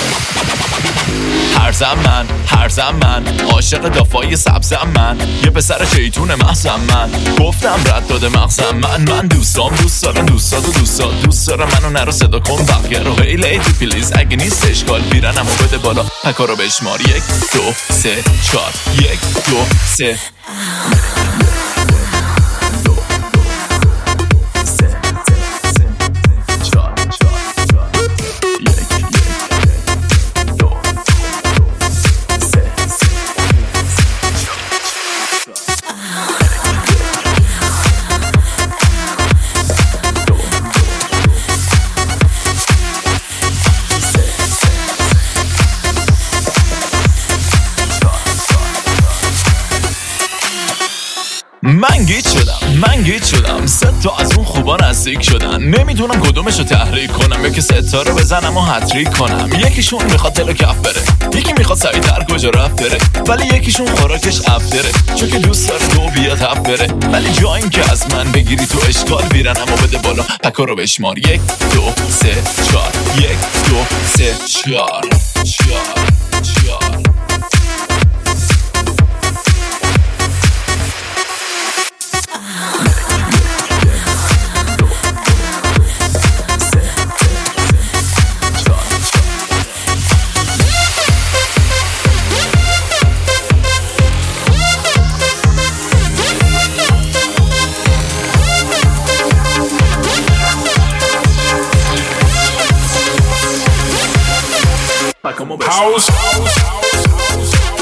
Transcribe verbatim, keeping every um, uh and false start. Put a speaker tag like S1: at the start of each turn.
S1: هرزم من هرزم من عاشق دافای سبزم من، یه پسر شیطون محزم من، گفتم رد داده مغزم من. من دوستام دوست دارم دوستاتو دوستات دوست دارم، منو نرو صدا کن بقیه رو. هی لیدی پلیز اگه نیست اشکال بیرنمو بده بالا، پکا رو بشمار. یک دو سه چار، یک دو سه من گیت شدم من گیت شدم سه تا از اون خوبا نزدیک شدن، نمیدونم کدومشو تحریک کنم، یکی ستا رو بزنم و هتریک کنم. یکیشون میخواد تلو کف بره، یکی میخواد سریعتر کجا رفت بره، ولی یکیشون خوراکش افتره، چون که دوست داره دو بیاد هفت بره. ولی جا این که از من بگیری تو اشکال بیرنم و بده بالا، پکا رو بشمار. یک دو سه چار، یک دو سه چار چار چار.
S2: House, house, house, house.